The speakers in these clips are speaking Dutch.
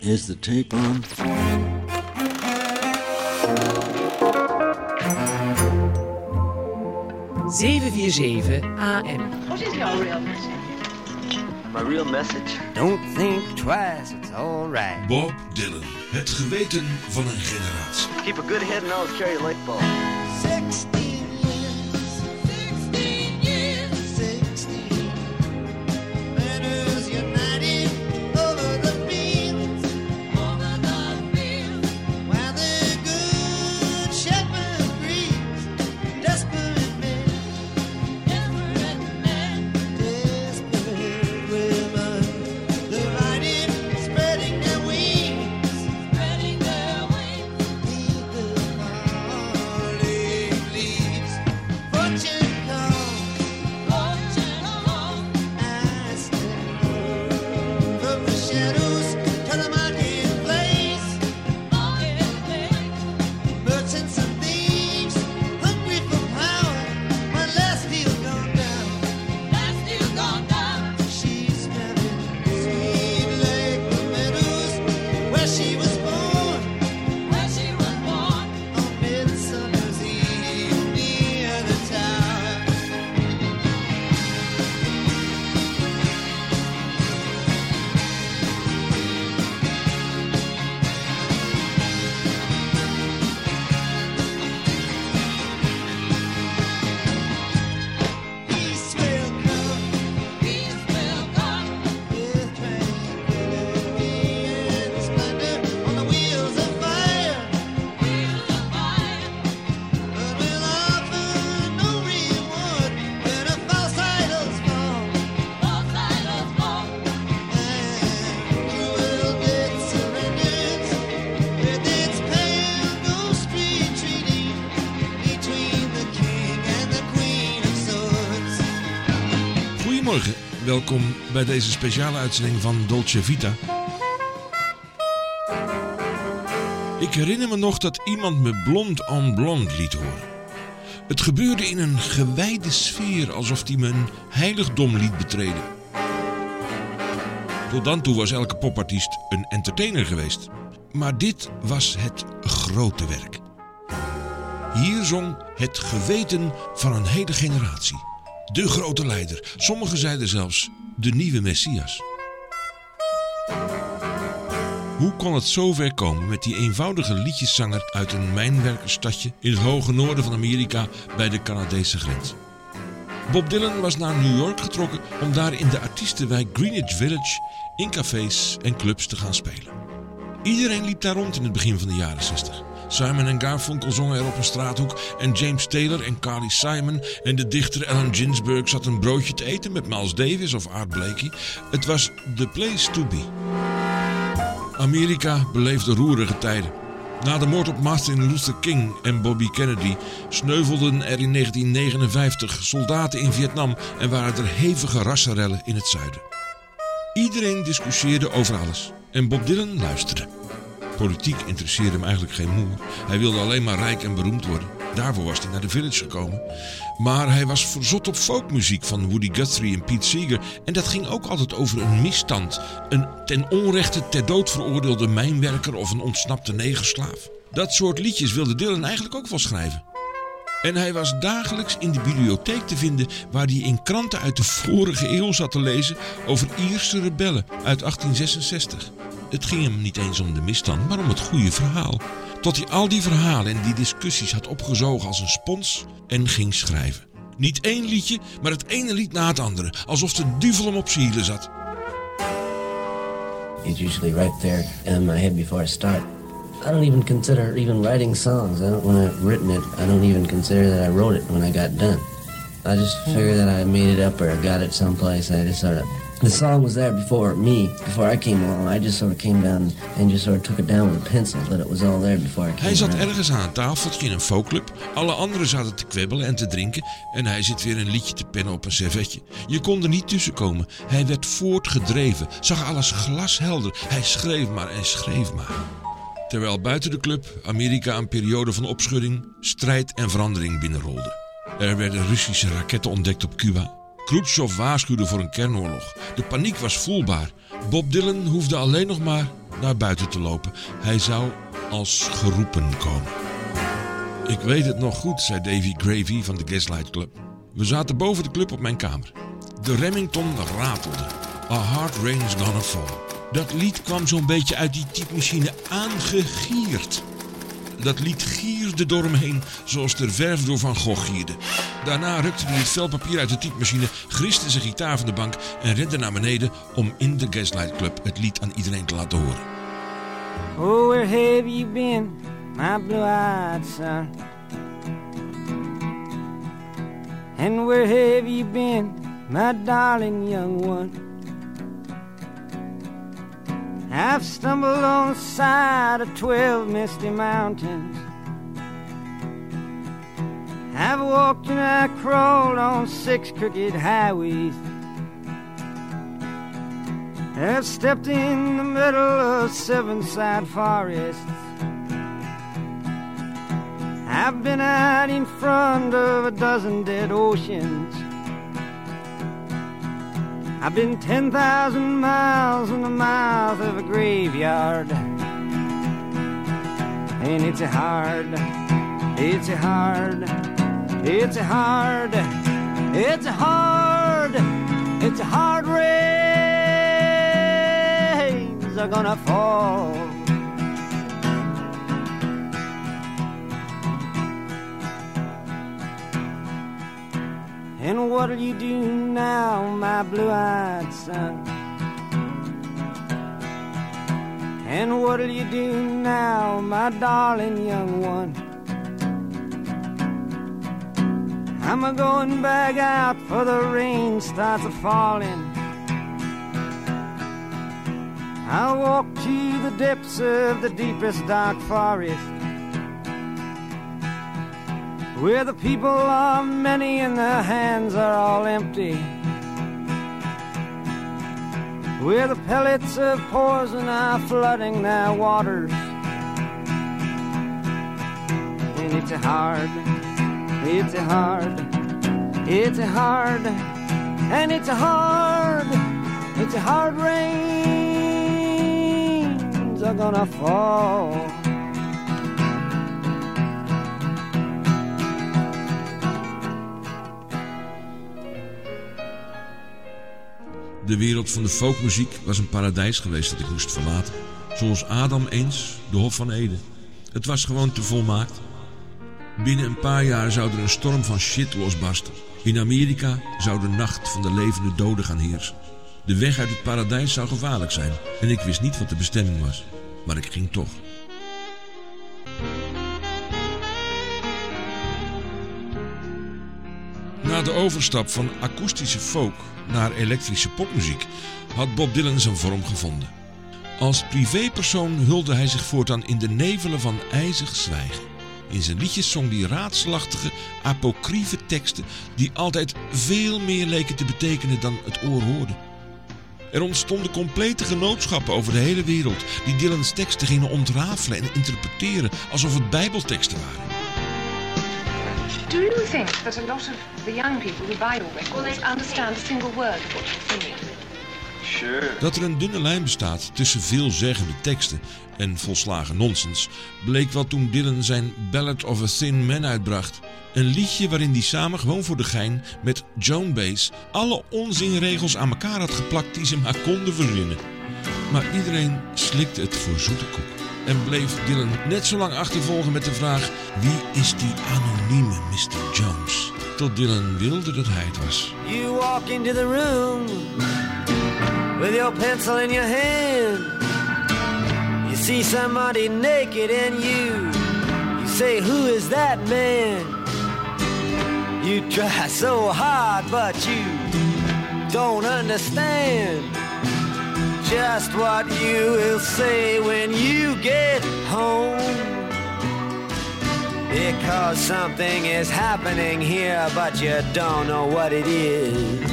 Is the tape on? ...747 AM. What is your real message? My real message? Don't think twice, it's all right. Bob Dylan, het geweten van een generatie. Keep a good head and always carry a light bulb. 16 years, 16. Letters united over the fields, while the good shepherd grieves. Desperate men, desperate women, divided, spreading their wings, beneath the falling leaves. Fortune comes, I stand from the shadows to the marketplace. Merchants and thieves, hungry for power. When last deal gone down, she's having sweet lake meadows where she was born. On Midsummer's Eve near the tower. Peace will come with tranquility and splendor on the wheels of fire. But we'll offer no reward when a false idols fall. And cruel death surrenders with its pale ghost retreating between the king and the queen of swords. Goedemorgen, welkom bij deze speciale uitzending van Dolce Vita. Ik herinner me nog dat iemand me Blond on Blond liet horen. Het gebeurde in een gewijde sfeer, alsof hij me een heiligdom liet betreden. Tot dan toe was elke popartiest een entertainer geweest. Maar dit was het grote werk. Hier zong het geweten van een hele generatie. De grote leider. Sommigen zeiden zelfs de nieuwe Messias. Hoe kon het zo ver komen met die eenvoudige liedjeszanger uit een mijnwerkersstadje in het hoge noorden van Amerika bij de Canadese grens? Bob Dylan was naar New York getrokken om daar in de artiestenwijk Greenwich Village in cafés en clubs te gaan spelen. Iedereen liep daar rond in het begin van de jaren 60. Simon en Garfunkel zongen er op een straathoek en James Taylor en Carly Simon en de dichter Allen Ginsberg zat een broodje te eten met Miles Davis of Art Blakey. Het was the place to be. Amerika beleefde roerige tijden. Na de moord op Martin Luther King en Bobby Kennedy sneuvelden er in 1959 soldaten in Vietnam en waren er hevige rassenrellen in het zuiden. Iedereen discussieerde over alles en Bob Dylan luisterde. Politiek interesseerde hem eigenlijk geen moer. Hij wilde alleen maar rijk en beroemd worden. Daarvoor was hij naar de Village gekomen. Maar hij was verzot op folkmuziek van Woody Guthrie en Pete Seeger. En dat ging ook altijd over een misstand. Een ten onrechte ter dood veroordeelde mijnwerker of een ontsnapte negerslaaf. Dat soort liedjes wilde Dylan eigenlijk ook wel schrijven. En hij was dagelijks in de bibliotheek te vinden waar hij in kranten uit de vorige eeuw zat te lezen over Ierse rebellen uit 1866. Het ging hem niet eens om de misstand, maar om het goede verhaal. Tot hij al die verhalen en die discussies had opgezogen als een spons en ging schrijven. Niet één liedje, maar het ene lied na het andere, alsof de duivel hem op zijn hielen zat. It's usually right there in my head before I start. I don't even consider even writing songs. When I've written it, I don't even consider that I wrote it when I got done. I just figure that I made it up or I got it someplace. I just sort of... The song was there before I came along. I just sort of came down and just sort of took it down with a pencil, but it was all there before I came Hij zat around. ergens aan een tafeltje in een folkclub. Alle anderen zaten te kwebbelen en te drinken. En hij zit weer een liedje te pennen op een servetje. Je kon er niet tussenkomen. Hij werd voortgedreven. Zag alles glashelder. Hij schreef maar en schreef maar. Terwijl buiten de club Amerika een periode van opschudding, strijd en verandering binnenrolde. Er werden Russische raketten ontdekt op Cuba. Khrushchev waarschuwde voor een kernoorlog. De paniek was voelbaar. Bob Dylan hoefde alleen nog maar naar buiten te lopen. Hij zou als geroepen komen. Ik weet het nog goed, zei Davy Gravy van de Gaslight Club. We zaten boven de club op mijn kamer. De Remington ratelde. A Hard Rain's Gonna Fall. Dat lied kwam zo'n beetje uit die typemachine aangegierd. Dat lied gierde door hem heen zoals de verf door Van Gogh gierde. Daarna rukte hij het vel papier uit de typemachine, griste zijn gitaar van de bank en rende naar beneden om in de Gaslight Club het lied aan iedereen te laten horen. Oh, where have you been, my blue-eyed son? And where have you been, my darling young one? I've stumbled on the side of 12 misty mountains. I've walked and I crawled on 6 crooked highways. I've stepped in the middle of 7 sad forests. I've been out in front of a dozen dead oceans. I've been 10,000 miles in the mouth of a graveyard. And it's a hard, it's a hard, it's a hard, it's a hard, it's a hard rains are gonna fall. And what'll you do now, my blue-eyed son? And what'll you do now, my darling young one? I'm a-going back out for the rain starts a-falling. I'll walk to the depths of the deepest dark forest, where the people are many and the hands are all empty, where the pellets of poison are flooding their waters. And it's a hard, it's a hard, it's a hard, and it's a hard, it's a hard rains are gonna fall. De wereld van de folkmuziek was een paradijs geweest dat ik moest verlaten. Zoals Adam eens de Hof van Eden. Het was gewoon te volmaakt. Binnen een paar jaar zou er een storm van shit losbarsten. In Amerika zou de nacht van de levende doden gaan heersen. De weg uit het paradijs zou gevaarlijk zijn. En ik wist niet wat de bestemming was. Maar ik ging toch. Na de overstap van akoestische folk naar elektrische popmuziek had Bob Dylan zijn vorm gevonden. Als privépersoon hulde hij zich voortaan in de nevelen van ijzig zwijgen. In zijn liedjes zong hij raadselachtige, apocryfe teksten die altijd veel meer leken te betekenen dan het oor hoorde. Er ontstonden complete genootschappen over de hele wereld die Dylans teksten gingen ontrafelen en interpreteren alsof het bijbelteksten waren. Do you think that a lot of the young people who buy your records understand a single word of what you're singing? Sure. Dat er een dunne lijn bestaat tussen veelzeggende teksten en volslagen nonsens bleek wel toen Dylan zijn Ballad of a Thin Man uitbracht. Een liedje waarin hij samen gewoon voor de gein met Joan Baez alle onzinregels aan elkaar had geplakt die ze maar konden verzinnen. Maar iedereen slikte het voor zoete koek. En bleef Dylan net zo lang achtervolgen met de vraag: wie is die anonieme Mr. Jones? Tot Dylan wilde dat hij het was. You walk into the room with your pencil in your hand. You see somebody naked and you say, who is that man? You try so hard but you don't understand just what you will say when you get home, because something is happening here but you don't know what it is.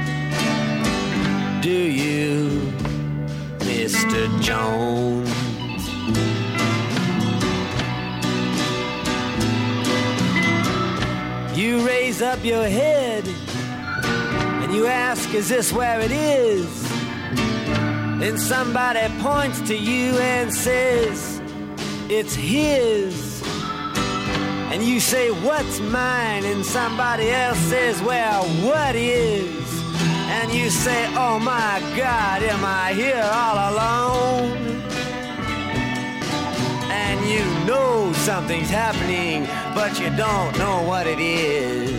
Do you, Mr. Jones? You raise up your head and you ask, is this where it is? then somebody points to you and says, it's his. And you say, what's mine? And somebody else says, well, what is? And you say, oh my God, am I here all alone? And you know something's happening, but you don't know what it is.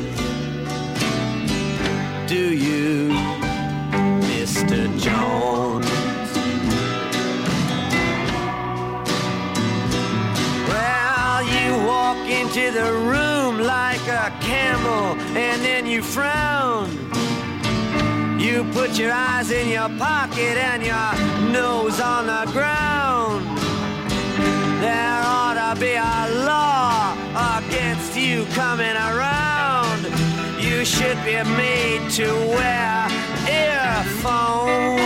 Do you, Mr. Jones? Well, you walk into the room like a camel, and then you frown. You put your eyes in your pocket and your nose on the ground. There ought to be a law against you coming around. You should be made to wear earphones.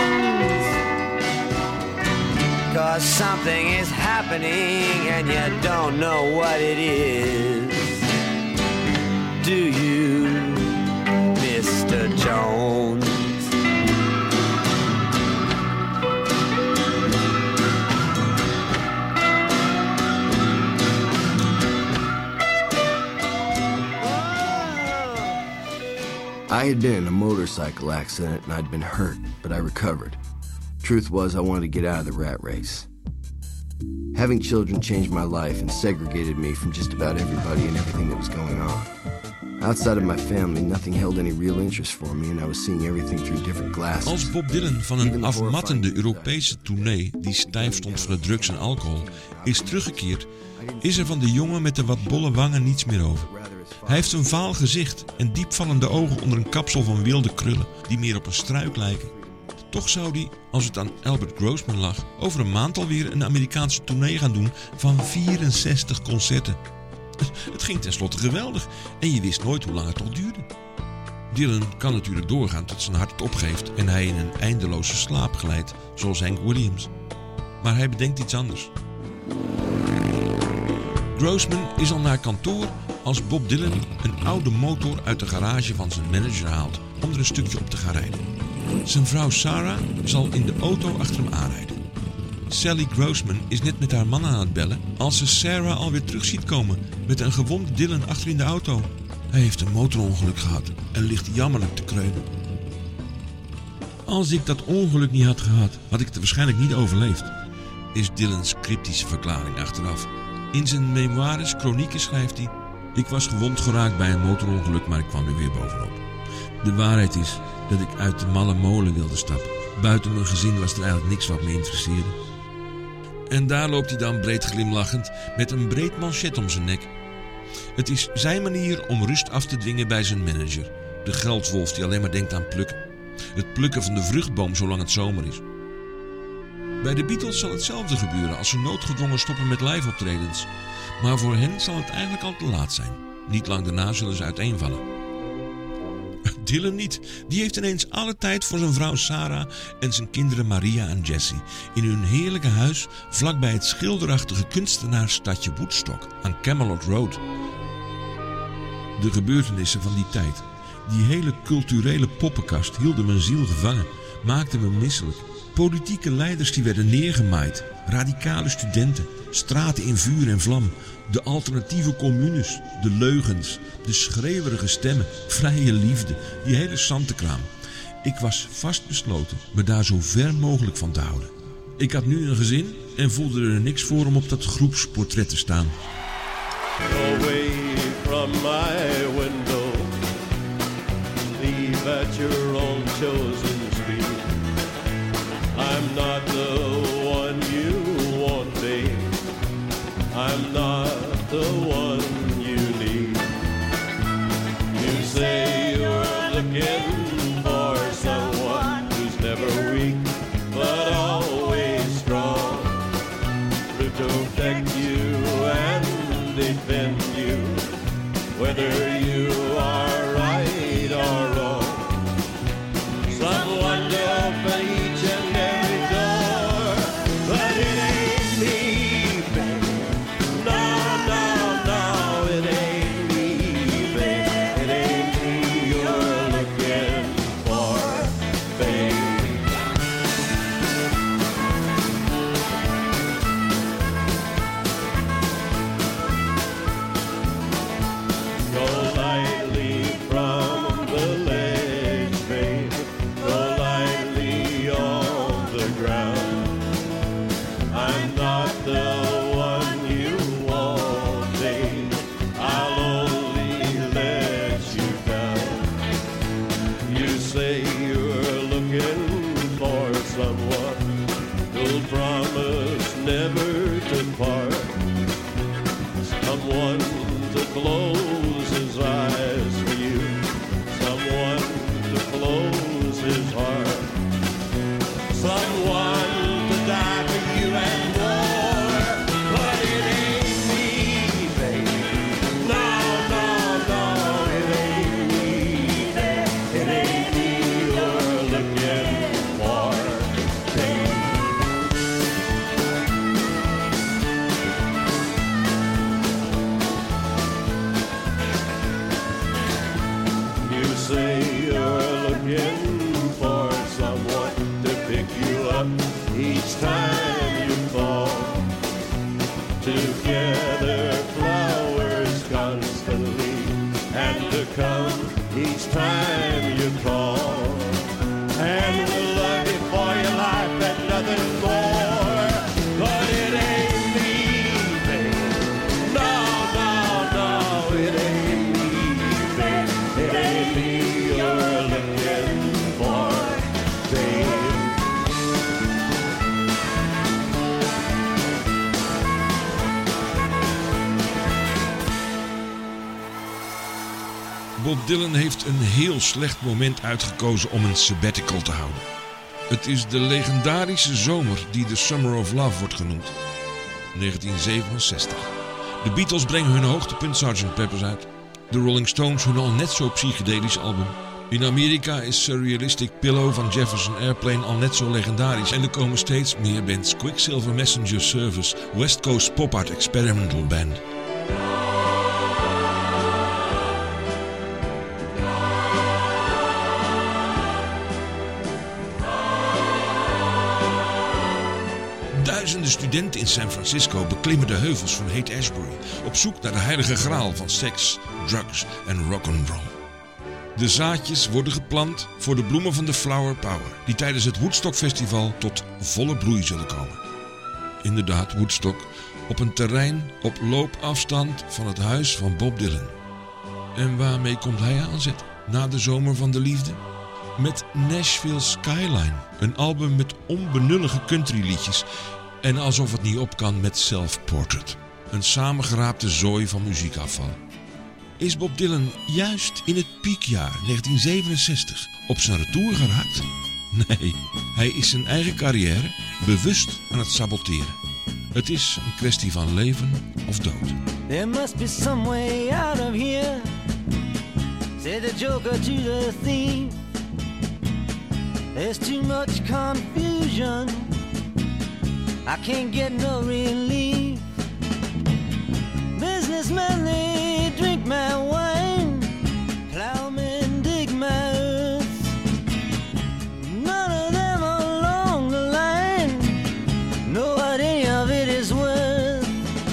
'Cause something is happening and you don't know what it is. Do you, Mr. Jones? I had been in a motorcycle accident and I'd been hurt, but I recovered. Truth was, I wanted to get out of the rat race. Having children changed my life and segregated me from just about everybody and everything that was going on. Outside of my family, nothing held any real interest for me and I was seeing everything through different glasses. Als Bob Dylan van een afmattende Europese tournee die stijf stond voor de drugs en alcohol is teruggekeerd, is er van de jongen met de wat bolle wangen niets meer over. Hij heeft een vaal gezicht en diepvallende ogen onder een kapsel van wilde krullen die meer op een struik lijken. Toch zou hij, als het aan Albert Grossman lag, over een maand alweer een Amerikaanse tournee gaan doen van 64 concerten. Het ging tenslotte geweldig en je wist nooit hoe lang het toch duurde. Dylan kan natuurlijk doorgaan tot zijn hart het opgeeft en hij in een eindeloze slaap glijdt, zoals Hank Williams. Maar hij bedenkt iets anders. Grossman is al naar kantoor als Bob Dylan een oude motor uit de garage van zijn manager haalt om er een stukje op te gaan rijden. Zijn vrouw Sarah zal in de auto achter hem aanrijden. Sally Grossman is net met haar man aan het bellen als ze Sarah alweer terug ziet komen met een gewonde Dylan achter in de auto. Hij heeft een motorongeluk gehad en ligt jammerlijk te kreunen. Als ik dat ongeluk niet had gehad, had ik het waarschijnlijk niet overleefd, is Dylan's cryptische verklaring achteraf. In zijn memoires, chronieken schrijft hij: ik was gewond geraakt bij een motorongeluk, maar ik kwam er weer bovenop. De waarheid is dat ik uit de malle molen wilde stappen. Buiten mijn gezin was er eigenlijk niks wat me interesseerde. En daar loopt hij dan breed glimlachend met een breed manchet om zijn nek. Het is zijn manier om rust af te dwingen bij zijn manager, de geldwolf die alleen maar denkt aan plukken. Het plukken van de vruchtboom zolang het zomer is. Bij de Beatles zal hetzelfde gebeuren als ze noodgedwongen stoppen met live-optredens. Maar voor hen zal het eigenlijk al te laat zijn. Niet lang daarna zullen ze uiteenvallen. Dylan niet. Die heeft ineens alle tijd voor zijn vrouw Sarah en zijn kinderen Maria en Jessie in hun heerlijke huis vlakbij het schilderachtige kunstenaarsstadje Woodstock aan Camelot Road. De gebeurtenissen van die tijd, die hele culturele poppenkast hielden mijn ziel gevangen, maakten me misselijk. Politieke leiders die werden neergemaaid, radicale studenten, straten in vuur en vlam, de alternatieve communes, de leugens, de schreeuwerige stemmen, vrije liefde, die hele zantekraam. Ik was vastbesloten me daar zo ver mogelijk van te houden. Ik had nu een gezin en voelde er niks voor om op dat groepsportret te staan. Away from my window, leave at your own chosen speed. I'm not the one you want, babe. I'm not the one you need. You say you're looking for someone who's never weak, but always strong, to protect you and defend you, whether you are right or wrong. Someone to open each and every door, but it ain't me, babe. No, no, no, it ain't me, babe. It ain't me you're looking for, babe. never to part. Someone to close his eyes for you. Someone to close his heart. Someone to die for you and more. But it ain't me, baby. No, no, no, it ain't me, baby. It ain't me you're looking for, baby. You say you're looking for someone to pick you up each time you fall. Together flowers constantly, and to come each time you call. And we'll love you for your life and nothing more. But it ain't me, babe. No, no, no, it ain't me, babe. It ain't me you're looking for, babe. Bob Dylan heeft een heel slecht moment uitgekozen om een sabbatical te houden. Het is de legendarische zomer die The Summer of Love wordt genoemd. 1967. De Beatles brengen hun hoogtepunt Sgt. Pepper's uit. De Rolling Stones hun al net zo psychedelisch album. In Amerika is Surrealistic Pillow van Jefferson Airplane al net zo legendarisch. En er komen steeds meer bands. Quicksilver Messenger Service, West Coast Pop Art Experimental Band. Duizenden studenten in San Francisco beklimmen de heuvels van Haight-Ashbury op zoek naar de heilige graal van seks, drugs en rock'n'roll. De zaadjes worden geplant voor de bloemen van de Flower Power, die tijdens het Woodstock Festival tot volle bloei zullen komen. Inderdaad, Woodstock, op een terrein op loopafstand van het huis van Bob Dylan. En waarmee komt hij aanzetten na de zomer van de liefde? Met Nashville Skyline, een album met onbenullige countryliedjes en alsof het niet op kan met Self Portrait. Een samengeraapte zooi van muziekafval. Is Bob Dylan juist in het piekjaar 1967 op zijn retour geraakt? Nee, hij is zijn eigen carrière bewust aan het saboteren. Het is een kwestie van leven of dood. There must be some way out of here, said the joker to the thief. There's too much confusion, I can't get no relief. Businessmen, they drink my wine, plowmen dig my earth. None of them along the line know what any of it is worth.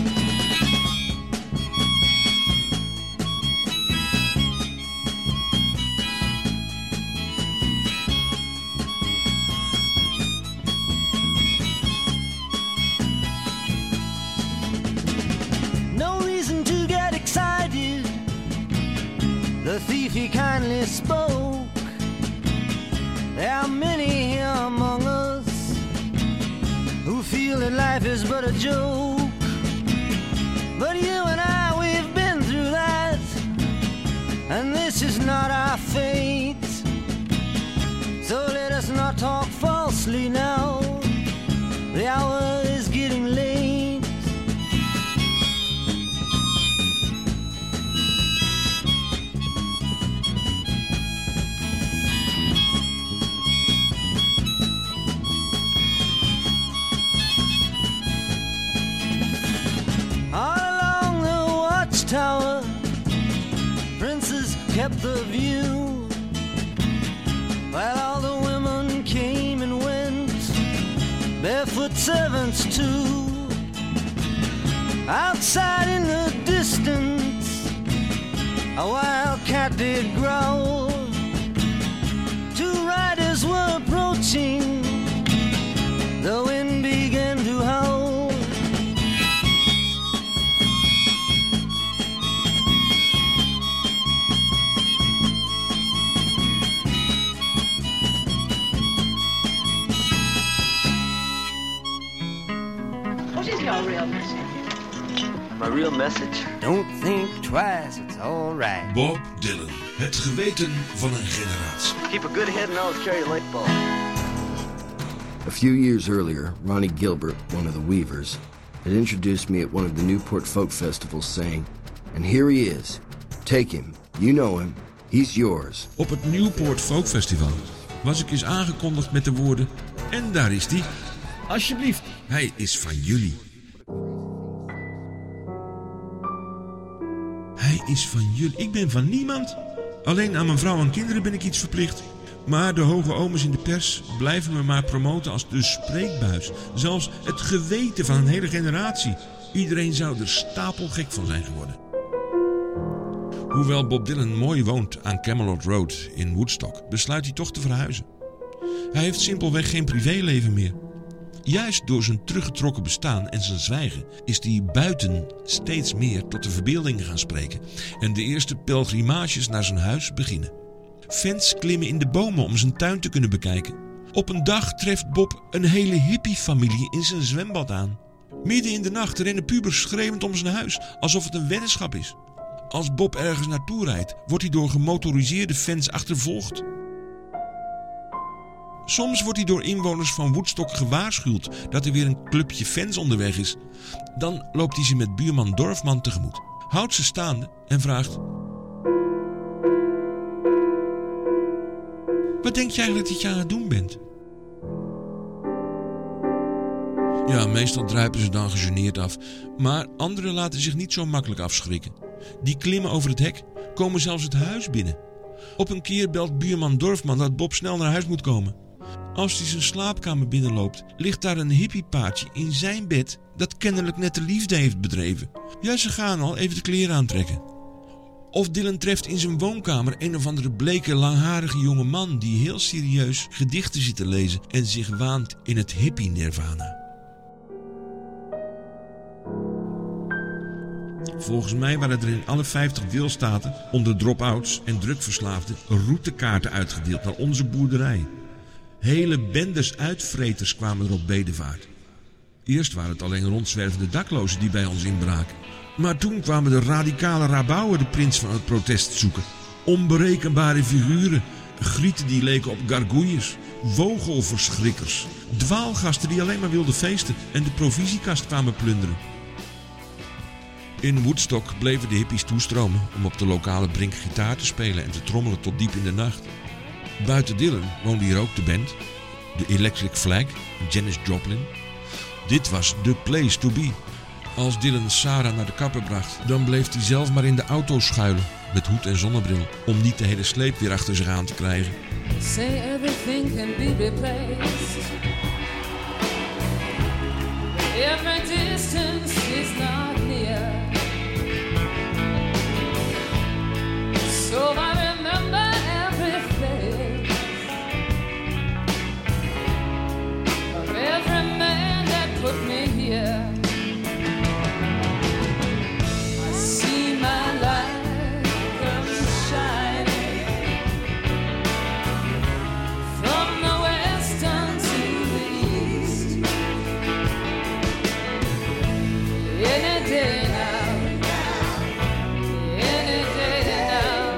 The thief he kindly spoke. There are many here among us who feel that life is but a joke. But you and I, we've been through that, and this is not our fate. So let us not talk falsely now. The hour is getting late. Tower, princes kept the view, while all the women came and went, barefoot servants too. Outside in the distance, a wild cat did growl. Two riders were approaching, the wind began to howl. What is your real message? My real message? Don't think twice, it's alright. Bob Dylan, het geweten van een generatie. Keep a good head and always carry a light bulb. A few years earlier, Ronnie Gilbert, one of the Weavers, had introduced me at one of the Newport Folk Festivals saying, "And here he is. Take him. You know him. He's yours." Op het Newport Folk Festival was ik eens aangekondigd met de woorden: en daar is hij. Alsjeblieft, hij is van jullie. Hij is van jullie. Ik ben van niemand. Alleen aan mijn vrouw en kinderen ben ik iets verplicht. Maar de hoge omes in de pers blijven me maar promoten als de spreekbuis. Zelfs het geweten van een hele generatie. Iedereen zou er stapelgek van zijn geworden. Hoewel Bob Dylan mooi woont aan Camelot Road in Woodstock, besluit hij toch te verhuizen. Hij heeft simpelweg geen privéleven meer. Juist door zijn teruggetrokken bestaan en zijn zwijgen is hij buiten steeds meer tot de verbeelding gaan spreken en de eerste pelgrimages naar zijn huis beginnen. Fans klimmen in de bomen om zijn tuin te kunnen bekijken. Op een dag treft Bob een hele hippie-familie in zijn zwembad aan. Midden in de nacht rennen pubers schreeuwend om zijn huis, alsof het een weddenschap is. Als Bob ergens naartoe rijdt, wordt hij door gemotoriseerde fans achtervolgd. Soms wordt hij door inwoners van Woodstock gewaarschuwd dat er weer een clubje fans onderweg is. Dan loopt hij ze met buurman Dorfman tegemoet, houdt ze staande en vraagt: "Wat denk je eigenlijk dat je aan het doen bent?" Ja, meestal druipen ze dan gegeneerd af, maar anderen laten zich niet zo makkelijk afschrikken. Die klimmen over het hek, komen zelfs het huis binnen. Op een keer belt buurman Dorfman dat Bob snel naar huis moet komen. Als hij zijn slaapkamer binnenloopt, ligt daar een hippiepaardje in zijn bed dat kennelijk net de liefde heeft bedreven. Ja, ze gaan al even de kleren aantrekken. Of Dylan treft in zijn woonkamer een of andere bleke, langharige jonge man die heel serieus gedichten zit te lezen en zich waant in het hippie-nirvana. Volgens mij waren er in alle 50 deelstaten onder drop-outs en drugverslaafden routekaarten uitgedeeld naar onze boerderij. Hele bendes uitvreters kwamen er op bedevaart. Eerst waren het alleen rondzwervende daklozen die bij ons inbraken. Maar toen kwamen de radicale rabouwen de prins van het protest zoeken. Onberekenbare figuren, grieten die leken op gargouilles, vogelverschrikkers, dwaalgasten die alleen maar wilden feesten en de provisiekast kwamen plunderen. In Woodstock bleven de hippies toestromen om op de lokale brink gitaar te spelen en te trommelen tot diep in de nacht. Buiten Dylan woonde hier ook de band, de Electric Flag, Janis Joplin. Dit was the place to be. Als Dylan Sarah naar de kapper bracht, dan bleef hij zelf maar in de auto schuilen met hoed en zonnebril om niet de hele sleep weer achter zich aan te krijgen. Say everything can be replaced. Every distance is not near. So I remember every face of every man that put me here. I see my light come shining from the west unto the east. Any day now, any day now,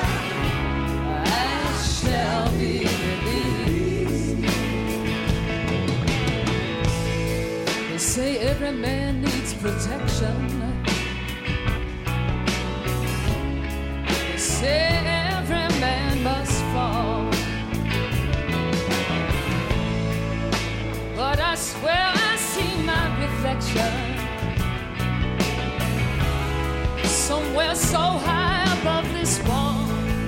I shall be released. They say every man needs protection. They say every man must fall. But I swear I see my reflection somewhere so high above this wall.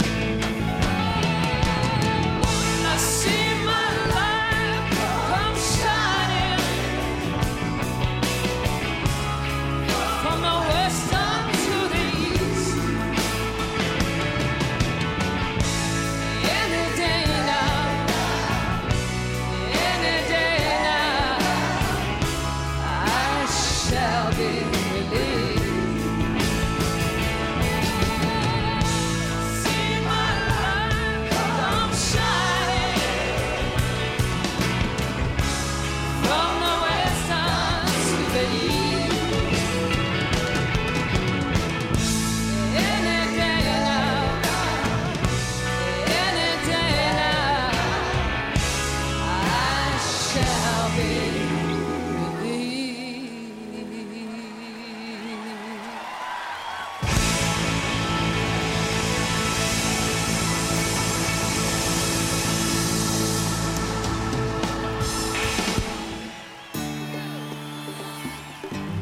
I see my light come shining from the west unto the east. Any day now, any day now, I shall be released.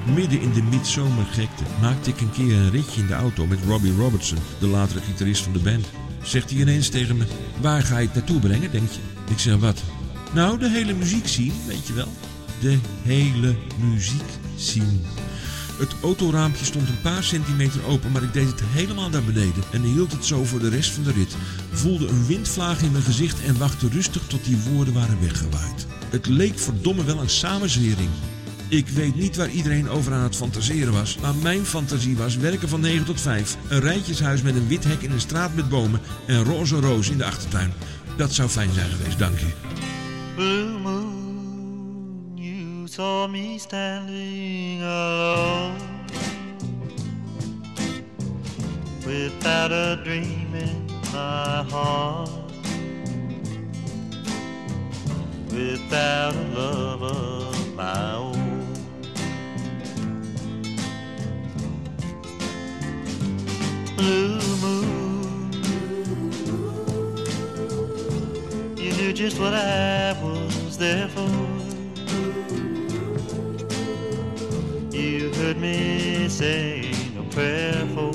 Midden in de midzomergekte maakte ik een keer een ritje in de auto met Robbie Robertson, de latere gitarist van de band. Zegt hij ineens tegen me, waar ga je het naartoe brengen, denk je? Ik zeg, wat? Nou, de hele muziekscene, weet je wel. De hele muziekscene. Het autoraampje stond een paar centimeter open, maar ik deed het helemaal naar beneden en hield het zo voor de rest van de rit. Voelde een windvlaag in mijn gezicht en wachtte rustig tot die woorden waren weggewaaid. Het leek verdomme wel een samenzwering. Ik weet niet waar iedereen over aan het fantaseren was, maar mijn fantasie was werken van 9 tot 5. Een rijtjeshuis met een wit hek in een straat met bomen en roze roos in de achtertuin. Dat zou fijn zijn geweest, dank je. Blue moon, you saw me standing alone, without a dream in my heart, without a love of my own. Blue moon, you knew just what I was there for. You heard me sing a prayer for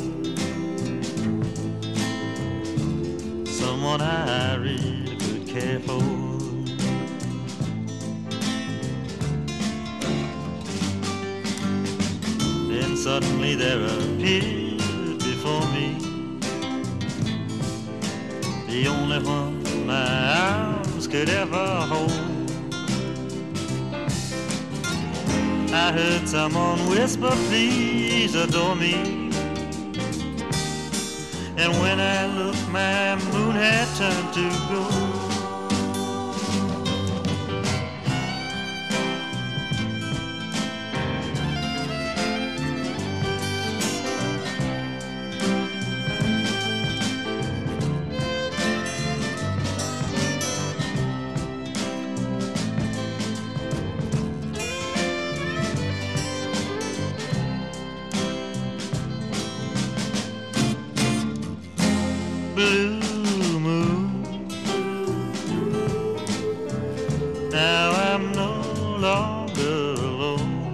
someone I really could care for. Then suddenly there appeared before me the only one my arms could ever hold. I heard someone whisper, please adore me. And when I looked, my moon had turned to gold. Blue moon, now I'm no longer alone,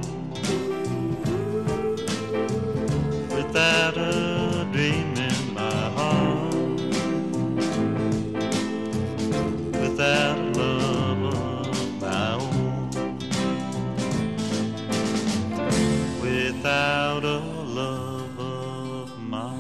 without a dream in my heart, without a love of my own, without a love of my own.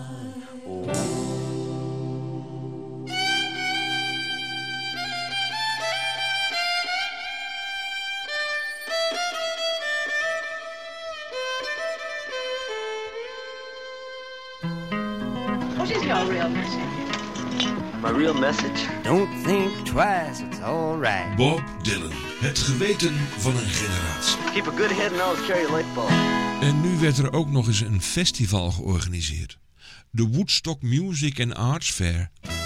What is your real message? My real message? Don't think twice, it's alright. Bob Dylan, het geweten van een generatie. Keep a good head and always carry a light bulb. En nu werd er ook nog eens een festival georganiseerd. De Woodstock Music and Arts Fair.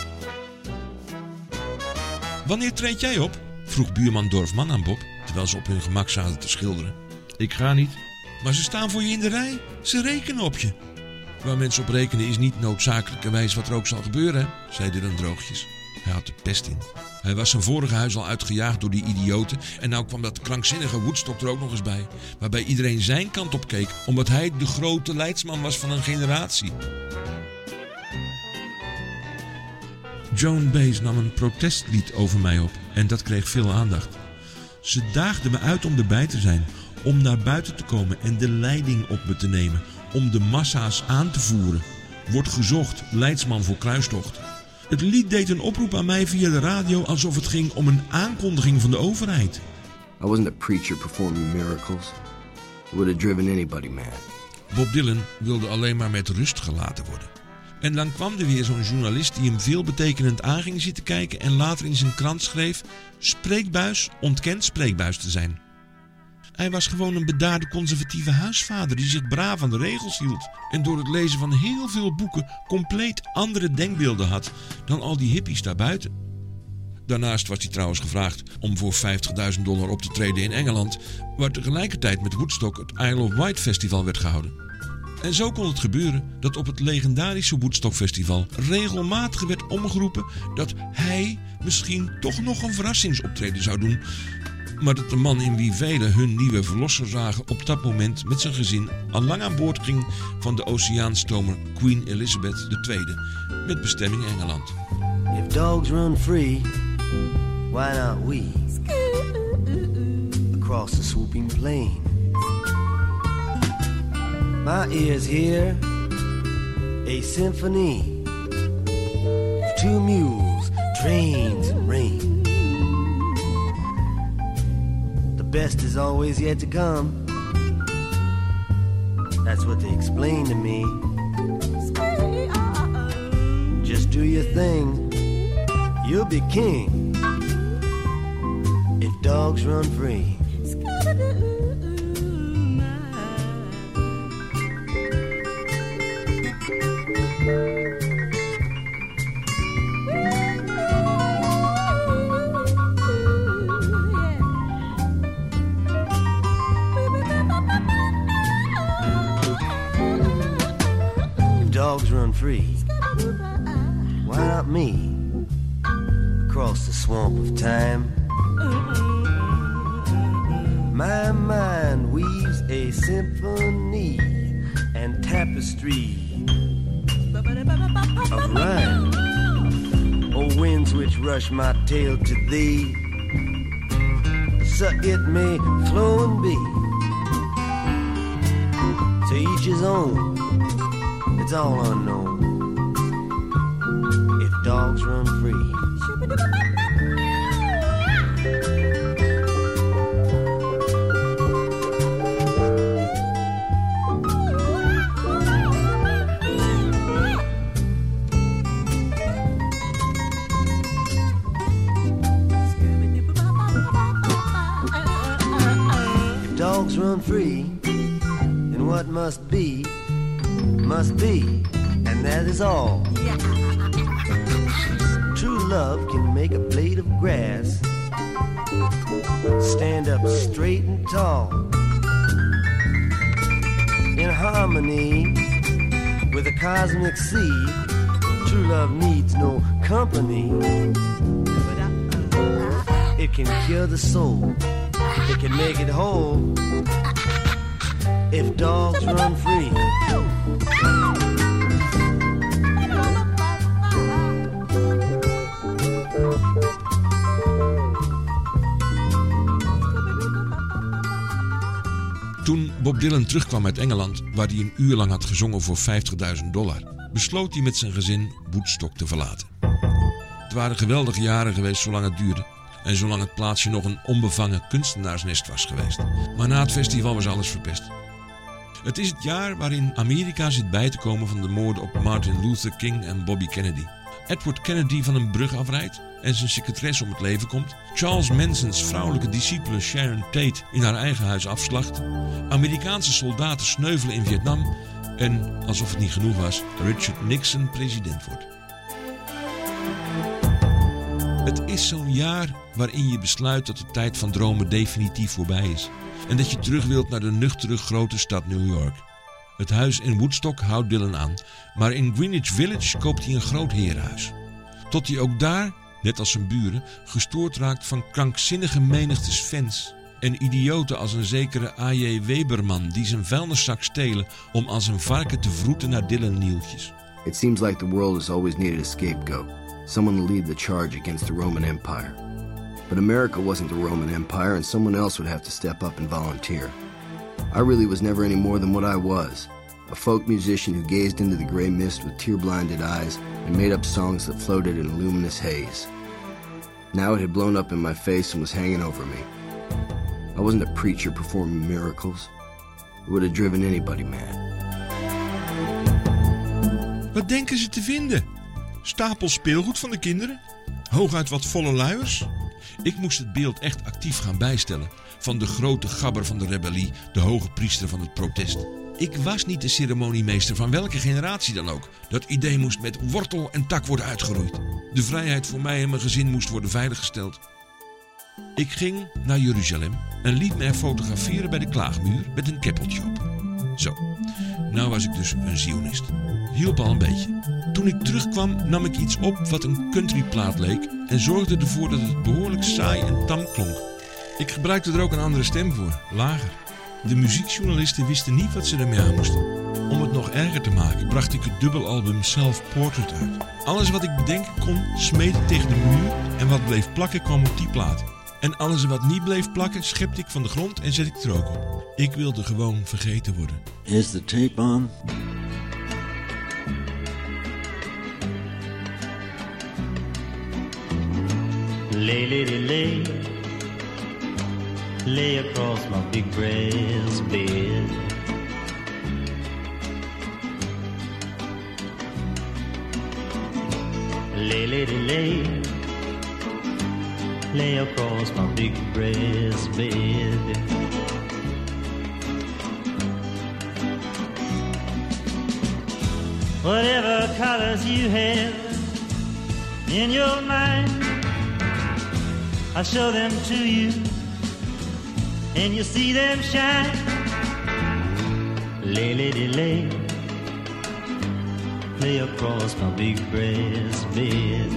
Wanneer treed jij op? Vroeg buurman Dorfman aan Bob, terwijl ze op hun gemak zaten te schilderen. Ik ga niet. Maar ze staan voor je in de rij. Ze rekenen op je. Waar mensen op rekenen is niet noodzakelijkerwijs wat er ook zal gebeuren, zei Dylan droogjes. Hij had de pest in. Hij was zijn vorige huis al uitgejaagd door die idioten en nou kwam dat krankzinnige Woodstock er ook nog eens bij. Waarbij iedereen zijn kant op keek, omdat hij de grote leidsman was van een generatie. Joan Baez nam een protestlied over mij op en dat kreeg veel aandacht. Ze daagde me uit om erbij te zijn, om naar buiten te komen en de leiding op me te nemen, om de massa's aan te voeren. Wordt gezocht, leidsman voor kruistocht. Het lied deed een oproep aan mij via de radio alsof het ging om een aankondiging van de overheid. I wasn't a preacher performing miracles. It would have driven anybody mad. Bob Dylan wilde alleen maar met rust gelaten worden. En dan kwam er weer zo'n journalist die hem veelbetekenend aan ging zitten kijken en later in zijn krant schreef: Spreekbuis ontkent spreekbuis te zijn. Hij was gewoon een bedaarde conservatieve huisvader die zich braaf aan de regels hield en door het lezen van heel veel boeken compleet andere denkbeelden had dan al die hippies daarbuiten. Daarnaast was hij trouwens gevraagd om voor $50.000 op te treden in Engeland, waar tegelijkertijd met Woodstock het Isle of Wight Festival werd gehouden. En zo kon het gebeuren dat op het legendarische Woodstock Festival regelmatig werd omgeroepen dat hij misschien toch nog een verrassingsoptreden zou doen. maar dat de man in wie velen hun nieuwe verlosser zagen op dat moment met zijn gezin al lang aan boord ging van de oceaanstomer Queen Elizabeth II met bestemming Engeland. If dogs run free, why not we? Across the swooping plain. My ears hear a symphony of two mules, trains, and rain. The best is always yet to come. That's what they explain to me. Just do your thing, you'll be king. If dogs run free. Dogs run free. Why not me? Across the swamp of time. My mind weaves a symphony and tapestry of rhyme. O winds which rush my tale to thee, so it may flow and be. To each his own. It's all unknown. If dogs run free. If dogs run free, then what must be, and that is all. True love can make a blade of grass stand up straight and tall, in harmony with the cosmic sea. True love needs no company. It can cure the soul, it can make it whole. If dogs run free. Toen Bob Dylan terugkwam uit Engeland, waar hij een uur lang had gezongen voor $50.000, besloot hij met zijn gezin Woodstock te verlaten. Het waren geweldige jaren geweest zolang het duurde en zolang het plaatsje nog een onbevangen kunstenaarsnest was geweest. Maar na het festival was alles verpest. Het is het jaar waarin Amerika zit bij te komen van de moorden op Martin Luther King en Bobby Kennedy. Edward Kennedy van een brug afrijdt en zijn secretaresse om het leven komt. Charles Mansons vrouwelijke discipele Sharon Tate in haar eigen huis afslacht. Amerikaanse soldaten sneuvelen in Vietnam. En, alsof het niet genoeg was, Richard Nixon president wordt. Het is zo'n jaar waarin je besluit dat de tijd van dromen definitief voorbij is. En dat je terug wilt naar de nuchtere grote stad New York. Het huis in Woodstock houdt Dylan aan, maar in Greenwich Village koopt hij een groot herenhuis. Tot hij ook daar, net als zijn buren, gestoord raakt van krankzinnige menigtes fans en idioten als een zekere A.J. Weberman die zijn vuilniszak stelen om als een varken te vroeten naar Dylan-nieltjes. It seems like the world has always needed a scapegoat, someone to lead the charge against the Roman Empire. But America wasn't the Roman Empire, and someone else would have to step up and volunteer. I really was never any more than what I was, a folk musician who gazed into the gray mist with tear-blinded eyes and made up songs that floated in a luminous haze. Now it had blown up in my face and was hanging over me. I wasn't a preacher performing miracles. It would have driven anybody mad. Wat denken ze te vinden? Stapel speelgoed van de kinderen? Hooguit wat volle luiers? Ik moest het beeld echt actief gaan bijstellen van de grote gabber van de rebellie, de hoge priester van het protest. Ik was niet de ceremoniemeester van welke generatie dan ook. Dat idee moest met wortel en tak worden uitgeroeid. De vrijheid voor mij en mijn gezin moest worden veiliggesteld. Ik ging naar Jeruzalem en liet me fotograferen bij de klaagmuur met een keppeltje op. Zo, nou was ik dus een zionist. Hielp al een beetje. Toen ik terugkwam nam ik iets op wat een countryplaat leek en zorgde ervoor dat het behoorlijk saai en tam klonk. Ik gebruikte er ook een andere stem voor, lager. De muziekjournalisten wisten niet wat ze ermee aan moesten. Om het nog erger te maken bracht ik het dubbelalbum Self Portrait uit. Alles wat ik bedenken kon, smeet ik tegen de muur en wat bleef plakken kwam op die plaat. En alles wat niet bleef plakken, schepte ik van de grond en zet ik er ook op. Ik wilde gewoon vergeten worden. Is the tape on? Lay, lady, lay, lay across my big brass bed. Lay, lady, lay, lay across my big brass bed. Whatever colors you have in your mind, I'll show them to you, and you'll see them shine. Lay, lady, lay, lay across my big brass bed.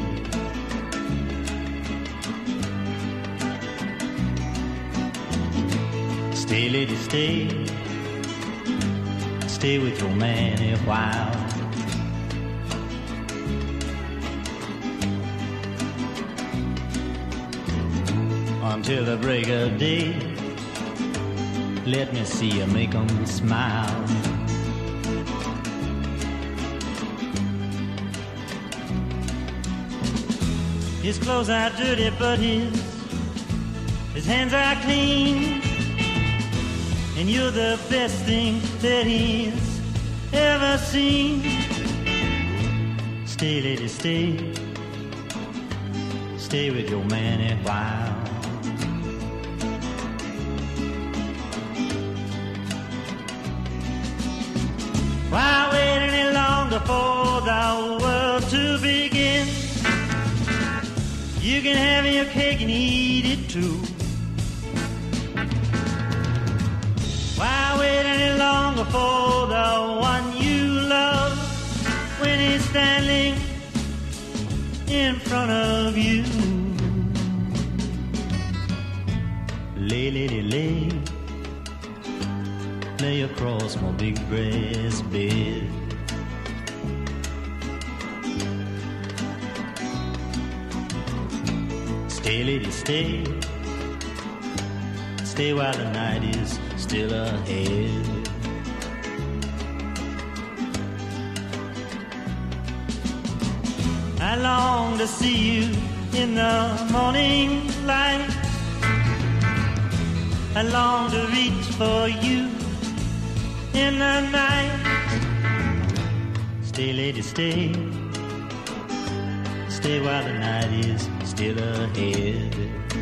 Stay, lady, stay, stay with your man a while. Until the break of day, let me see you make 'em smile. His clothes are dirty, but his hands are clean. And you're the best thing that he's ever seen. Stay, lady, stay, stay with your man a while. Why wait any longer for the world to begin? You can have your cake and eat it too. Why wait any longer for the one you love when he's standing in front of you? Lay, lady, lay, lay across my big brass bed. Stay, lady, stay, stay while the night is still ahead. I long to see you in the morning light. I long to reach for you in the night. Stay, lady, stay, stay while the night is still ahead.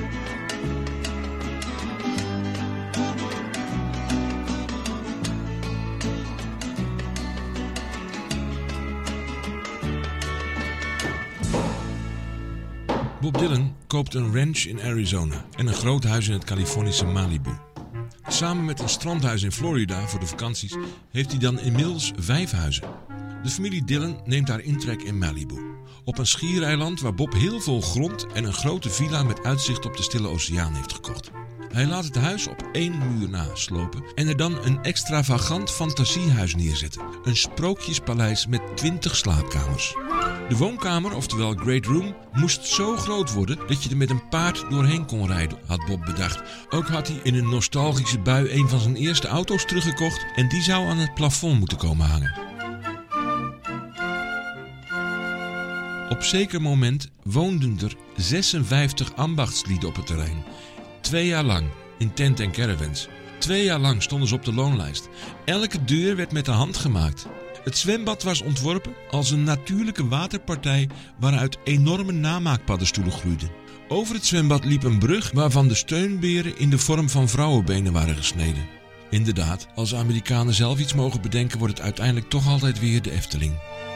Bob Dylan koopt een ranch in Arizona en een groot huis in het Californische Malibu. Samen met een strandhuis in Florida voor de vakanties heeft hij dan inmiddels 5 huizen. De familie Dylan neemt haar intrek in Malibu. Op een schiereiland waar Bob heel veel grond en een grote villa met uitzicht op de Stille Oceaan heeft gekocht. Hij laat het huis op 1 muur na slopen en er dan een extravagant fantasiehuis neerzetten. Een sprookjespaleis met 20 slaapkamers. De woonkamer, oftewel Great Room, moest zo groot worden dat je er met een paard doorheen kon rijden, had Bob bedacht. Ook had hij in een nostalgische bui een van zijn eerste auto's teruggekocht en die zou aan het plafond moeten komen hangen. Op zeker moment woonden er 56 ambachtslieden op het terrein. 2 jaar lang, in tent en caravans. 2 jaar lang stonden ze op de loonlijst. Elke deur werd met de hand gemaakt. Het zwembad was ontworpen als een natuurlijke waterpartij waaruit enorme namaakpaddenstoelen groeiden. Over het zwembad liep een brug waarvan de steunberen in de vorm van vrouwenbenen waren gesneden. Inderdaad, als Amerikanen zelf iets mogen bedenken, wordt het uiteindelijk toch altijd weer de Efteling.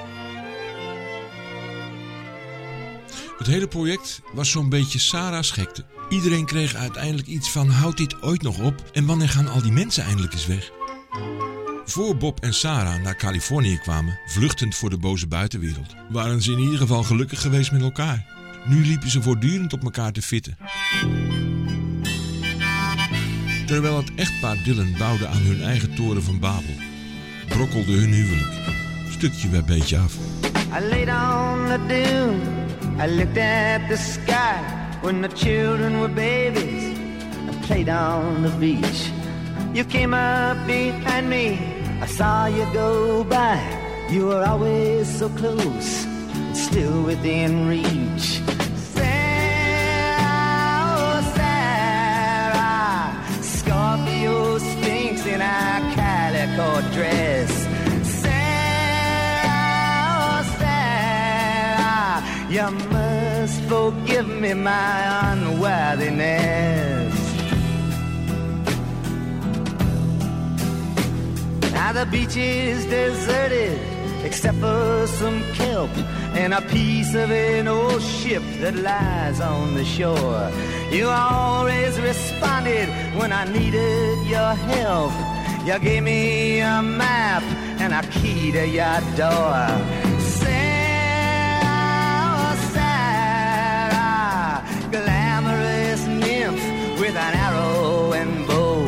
Het hele project was zo'n beetje Sarah's gekte. Iedereen kreeg uiteindelijk iets van: houdt dit ooit nog op en wanneer gaan al die mensen eindelijk eens weg? Voor Bob en Sarah naar Californië kwamen, vluchtend voor de boze buitenwereld, waren ze in ieder geval gelukkig geweest met elkaar. Nu liepen ze voortdurend op elkaar te fitten. Terwijl het echtpaar Dylan bouwde aan hun eigen toren van Babel, brokkelde hun huwelijk stukje bij beetje af. I laid on the dune, I looked at the sky when the children were babies. I played on the beach. You came up behind me, I saw you go by. You were always so close, still within reach. Scorpio Sphinx in a calico dress. Sarah, Sarah, you must forgive me my unworthiness. Now the beach is deserted, except for some kelp and a piece of an old ship that lies on the shore. You always responded when I needed your help. You gave me a map and a key to your door. Sarah, Sarah, glamorous nymph with an arrow and bow.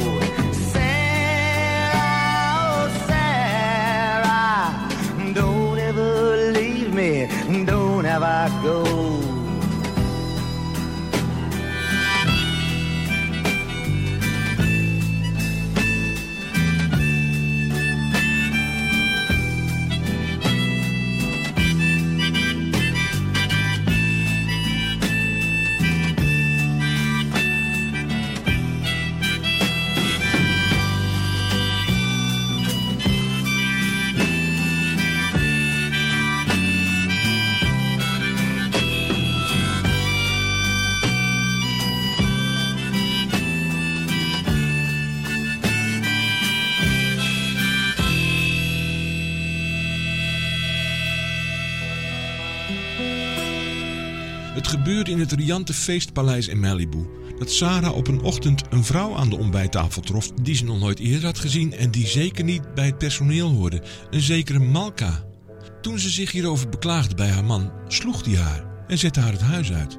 Sarah, Sarah, don't ever leave me, don't ever go. Het gebeurde in het riante feestpaleis in Malibu dat Sarah op een ochtend een vrouw aan de ontbijttafel trof die ze nog nooit eerder had gezien en die zeker niet bij het personeel hoorde, een zekere Malka. Toen ze zich hierover beklaagde bij haar man, sloeg hij haar en zette haar het huis uit.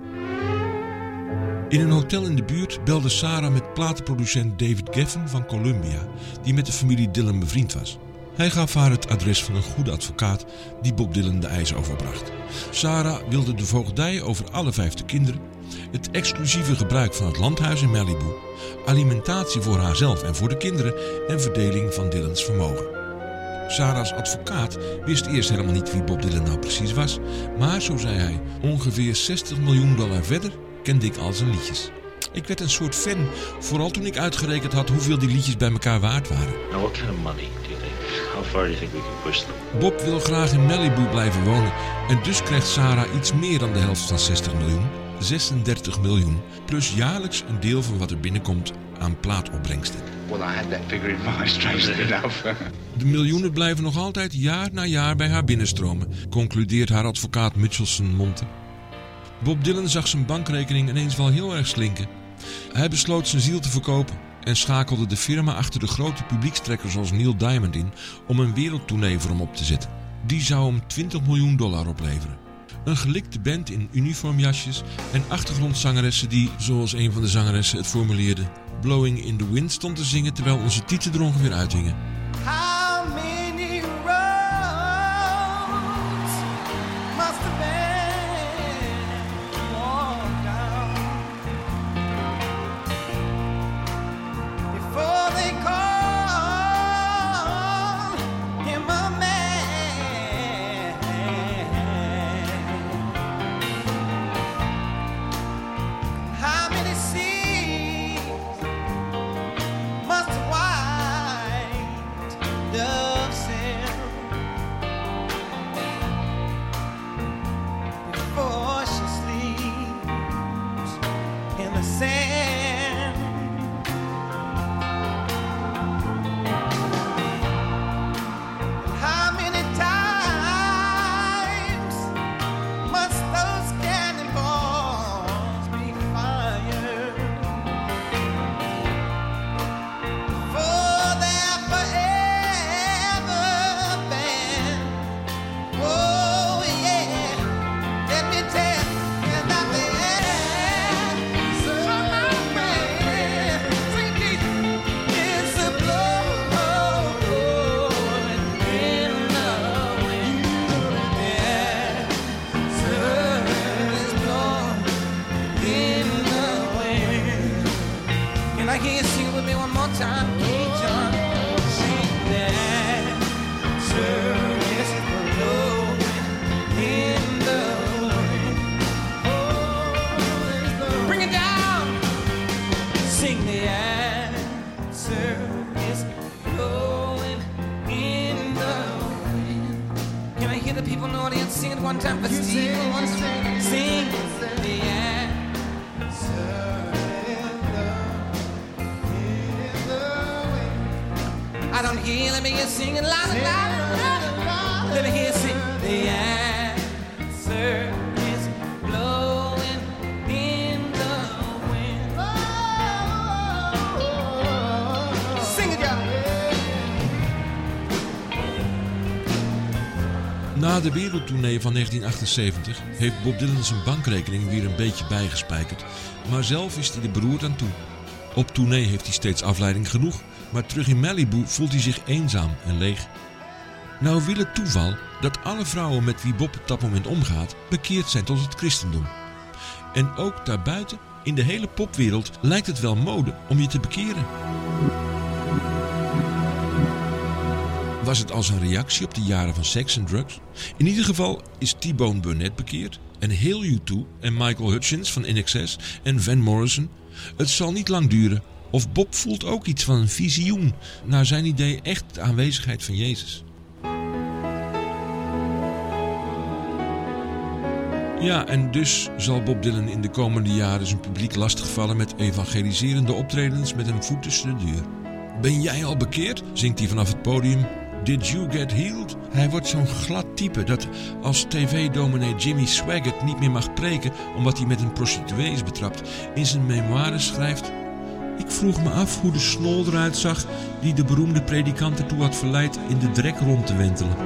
In een hotel in de buurt belde Sarah met platenproducent David Geffen van Columbia, die met de familie Dylan bevriend was. Hij gaf haar het adres van een goede advocaat die Bob Dylan de eis overbracht. Sarah wilde de voogdij over alle 5 kinderen, het exclusieve gebruik van het landhuis in Malibu, alimentatie voor haarzelf en voor de kinderen en verdeling van Dylans vermogen. Sarah's advocaat wist eerst helemaal niet wie Bob Dylan nou precies was, maar zo zei hij, ongeveer $60 miljoen verder kende ik al zijn liedjes. Ik werd een soort fan, vooral toen ik uitgerekend had hoeveel die liedjes bij elkaar waard waren. Now what kind of money do you think? How far do you think we can push them? Bob wil graag in Malibu blijven wonen en dus krijgt Sarah iets meer dan de helft van 60 miljoen, 36 miljoen, plus jaarlijks een deel van wat er binnenkomt aan plaatopbrengsten. Well, I had that figure in mind, strangely enough. De miljoenen blijven nog altijd jaar na jaar bij haar binnenstromen, concludeert haar advocaat Mitchelson Monte. Bob Dylan zag zijn bankrekening ineens wel heel erg slinken. Hij besloot zijn ziel te verkopen en schakelde de firma achter de grote publiekstrekkers zoals Neil Diamond in om een wereldtournee voor hem op te zetten. Die zou hem $20 miljoen opleveren. Een gelikte band in uniformjasjes en achtergrondzangeressen die, zoals een van de zangeressen het formuleerde, Blowing in the Wind stond te zingen terwijl onze tieten er ongeveer uithingen. How many roads must have been walked down before they call him a man? How many seas must have wiped people in the audience sing it one time for Steve. Sing, yeah. I don't hear, let me hear singing loud and loud. Let me hear sing. The answer is blowing in the wind. Sing it, y'all. Na de wereldtournee van 1978 heeft Bob Dylan zijn bankrekening weer een beetje bijgespijkerd. Maar zelf is hij er beroerd aan toe. Op tournee heeft hij steeds afleiding genoeg, maar terug in Malibu voelt hij zich eenzaam en leeg. Nou wil het toeval dat alle vrouwen met wie Bob op dat moment omgaat bekeerd zijn tot het christendom. En ook daarbuiten, in de hele popwereld, lijkt het wel mode om je te bekeren. Was het als een reactie op de jaren van seks en drugs? In ieder geval is T-Bone Burnett bekeerd en heel U2 en Michael Hutchence van INXS en Van Morrison. Het zal niet lang duren of Bob voelt ook iets van een visioen naar zijn idee echt de aanwezigheid van Jezus. Ja, en dus zal Bob Dylan in de komende jaren zijn publiek lastigvallen met evangeliserende optredens met een voet tussen de deur. Ben jij al bekeerd? Zingt hij vanaf het podium. Did you get healed? Hij wordt zo'n glad type dat als tv-dominee Jimmy Swaggart niet meer mag preken omdat hij met een prostituee is betrapt, in zijn memoires schrijft: ik vroeg me af hoe de snol eruit zag die de beroemde predikant ertoe had verleid in de drek rond te wentelen.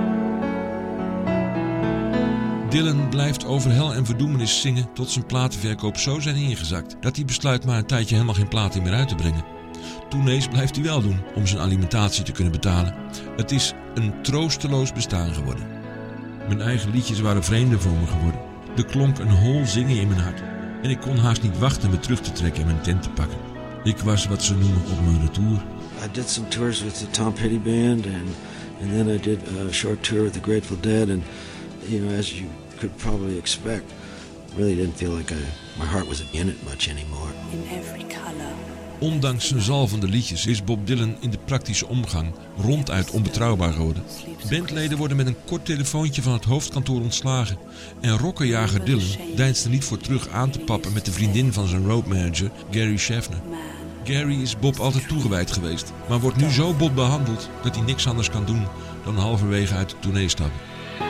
Dylan blijft over hel en verdoemenis zingen tot zijn platenverkoop zo zijn ingezakt dat hij besluit maar een tijdje helemaal geen platen meer uit te brengen. Tournees blijft hij wel doen om zijn alimentatie te kunnen betalen. Het is een troosteloos bestaan geworden. Mijn eigen liedjes waren vreemden voor me geworden. Er klonk een hol zingen in mijn hart. En ik kon haast niet wachten me terug te trekken en mijn tent te pakken. Ik was wat ze noemen op mijn retour. I did some tours with the Tom Petty Band and then I did a short tour with the Grateful Dead, and you know, as you could probably expect, really didn't feel like my heart was in it much anymore. In every color. Ondanks zijn zalvende liedjes is Bob Dylan in de praktische omgang ronduit onbetrouwbaar geworden. Bandleden worden met een kort telefoontje van het hoofdkantoor ontslagen. En rockerjager Dylan deinst er niet voor terug aan te pappen met de vriendin van zijn roadmanager, Gary Schaffner. Gary is Bob altijd toegewijd geweest, maar wordt nu zo bot behandeld dat hij niks anders kan doen dan halverwege uit de tournee stappen.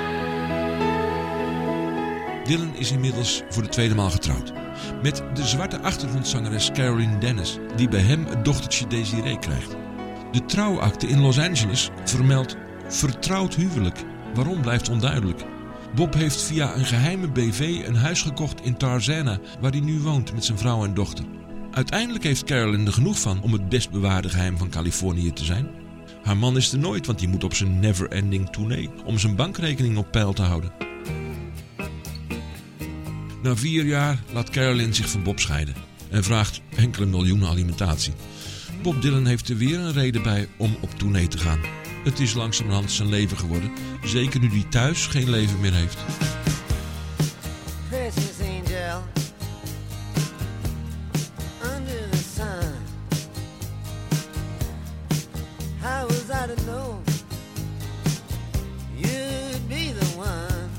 Dylan is inmiddels voor de tweede maal getrouwd. Met de zwarte achtergrondzangeres Caroline Dennis, die bij hem het dochtertje Desiree krijgt. De trouwakte in Los Angeles vermeldt vertrouwd huwelijk. Waarom blijft onduidelijk. Bob heeft via een geheime BV een huis gekocht in Tarzana, waar hij nu woont met zijn vrouw en dochter. Uiteindelijk heeft Caroline er genoeg van om het best bewaarde geheim van Californië te zijn. Haar man is er nooit, want die moet op zijn never-ending tournee om zijn bankrekening op peil te houden. Na 4 jaar laat Caroline zich van Bob scheiden en vraagt enkele miljoenen alimentatie. Bob Dylan heeft er weer een reden bij om op tournee te gaan. Het is langzamerhand zijn leven geworden, zeker nu hij thuis geen leven meer heeft. Precious angel, under the sun. How was I to know you'd be the one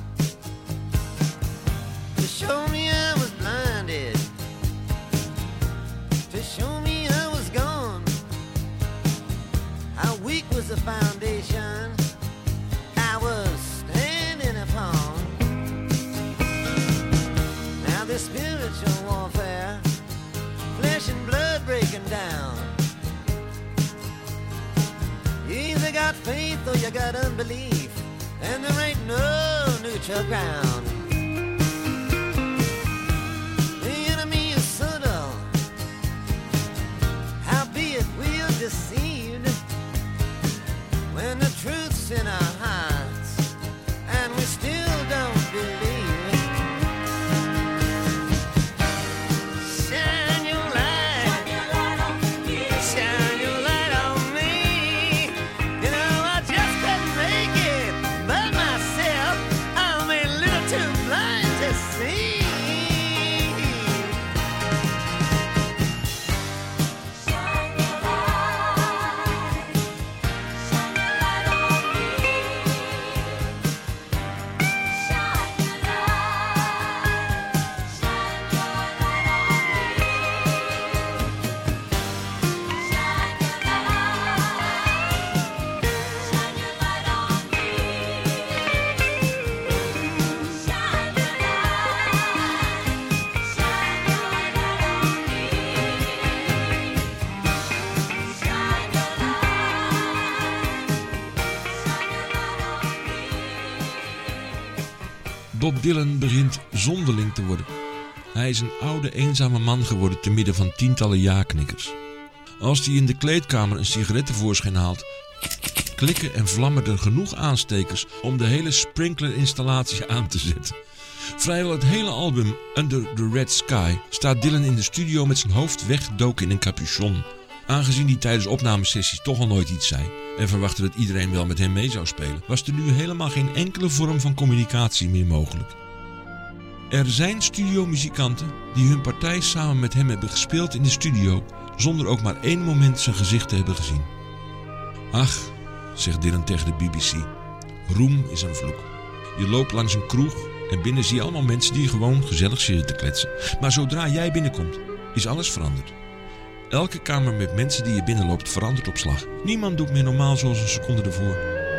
to show me I was blinded, to show me I was gone? How weak was the foundation I was standing upon? Now this spiritual warfare, flesh and blood breaking down. You either got faith or you got unbelief, and there ain't no neutral ground. The enemy is subtle, howbeit we're deceived when the truth's in our hearts and we still don't believe. Shine your light, shine your light on me. You know I just couldn't make it by myself. I'm a little too blind to see. Shine your light on me. Bob Dylan begint zonderling te worden. Hij is een oude, eenzame man geworden te midden van tientallen ja-knikkers. Als hij in de kleedkamer een sigaret tevoorschijn haalt, klikken en vlammen er genoeg aanstekers om de hele sprinklerinstallatie aan te zetten. Vrijwel het hele album Under the Red Sky staat Dylan in de studio met zijn hoofd weggedoken in een capuchon. Aangezien hij tijdens opnamesessies toch al nooit iets zei en verwachtte dat iedereen wel met hem mee zou spelen, was er nu helemaal geen enkele vorm van communicatie meer mogelijk. Er zijn studiomuzikanten die hun partij samen met hem hebben gespeeld in de studio, zonder ook maar één moment zijn gezicht te hebben gezien. Ach, zegt Dylan tegen de BBC, roem is een vloek. Je loopt langs een kroeg en binnen zie je allemaal mensen die gewoon gezellig zitten te kletsen. Maar zodra jij binnenkomt, is alles veranderd. Elke kamer met mensen die je binnenloopt verandert op slag. Niemand doet meer normaal zoals een seconde ervoor.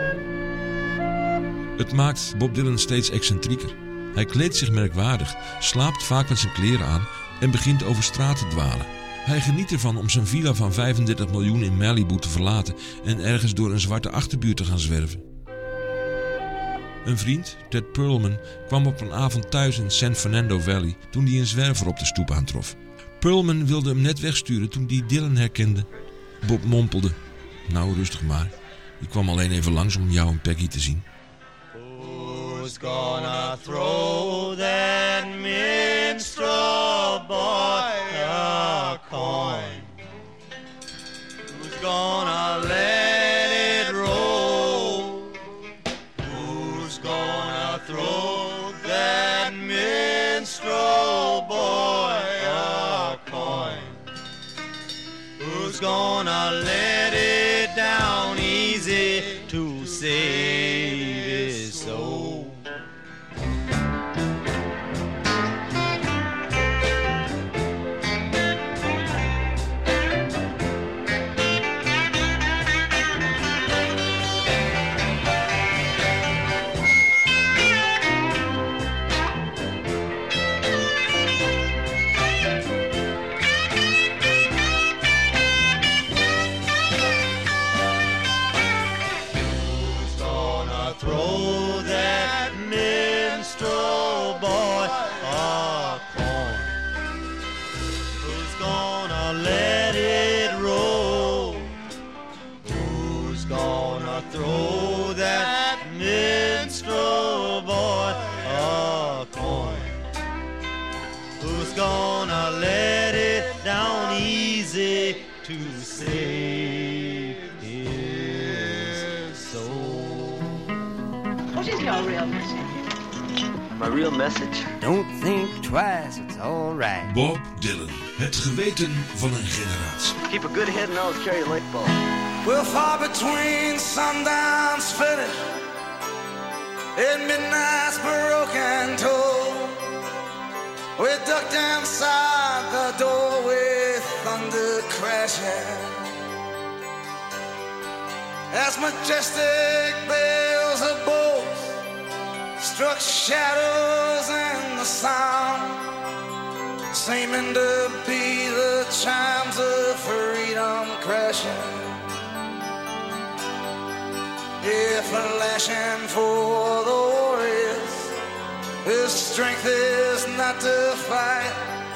Het maakt Bob Dylan steeds excentrieker. Hij kleedt zich merkwaardig, slaapt vaak met zijn kleren aan en begint over straat te dwalen. Hij geniet ervan om zijn villa van 35 miljoen in Malibu te verlaten en ergens door een zwarte achterbuurt te gaan zwerven. Een vriend, Ted Perlman, kwam op een avond thuis in San Fernando Valley toen hij een zwerver op de stoep aantrof. Perlman wilde hem net wegsturen toen hij Dylan herkende. Bob mompelde, nou rustig maar, ik kwam alleen even langs om jou en Peggy te zien. Who's gonna throw that minstrel boy a coin? Who's gonna let it roll? Who's gonna throw that minstrel boy a coin? Who's gonna let it down easy to save his soul? Throw that minstrel boy a coin. Who's gonna let it roll? Who's gonna throw that minstrel boy a coin? Who's gonna let it down easy to save his soul? What is your real message? My real message? Don't think twice, it's alright. Bob Dylan, het geweten van een generatie. Keep a good head and always carry a light bulb. We're far between sundown's finish and midnight's broken toll. We ducked inside the door with thunder crashing as majestic bells of bolts struck shadows in the sound, seeming to be the chimes of freedom crashing. If a lashing for the warriors, his strength is not to fight.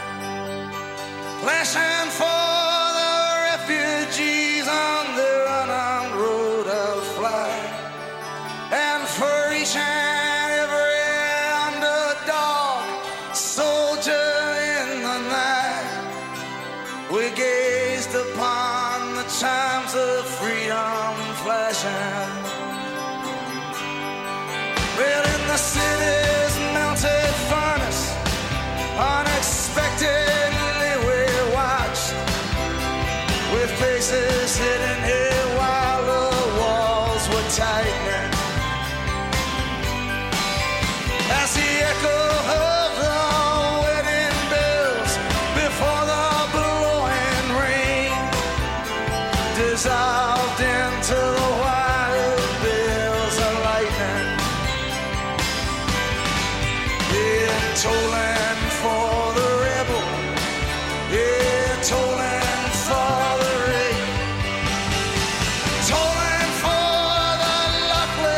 Lashing for the refugees on their unarmed road of flight, and for each and every underdog soldier in the night, we gazed upon the chimes of freedom flashing. Well, in the city's melted furnace, unexpectedly we watched, with faces hidden here while the walls were tightening. As the echo of the wedding bells before the blowing rain dissolved into the wild bills of lightning. Yeah, tolling for the rebel, yeah, tolling for the rape, tolling for the luckless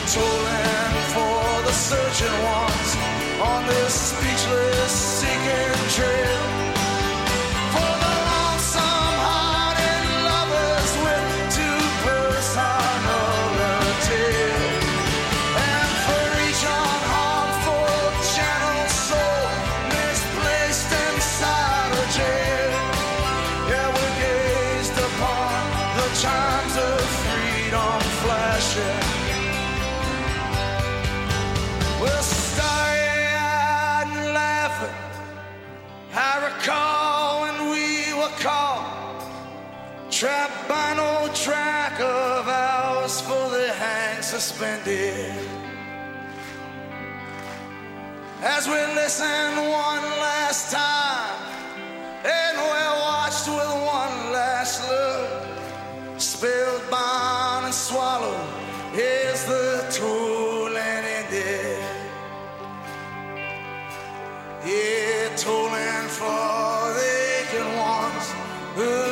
tolling for the searching ones on this speechless seeking trail. For the lonesome hearted lovers with two personality, and for each unharmful gentle soul misplaced inside a jail. Yeah, we gazed upon the chimes of freedom flashing. We're starry-eyed and laughing. I recall when we were caught, trapped by no track of ours, fully hang suspended. As we listened one last time, and we're watched with one last look, spilled, bound, and swallowed, is the tolling ended. Yeah, tolling for the aching ones who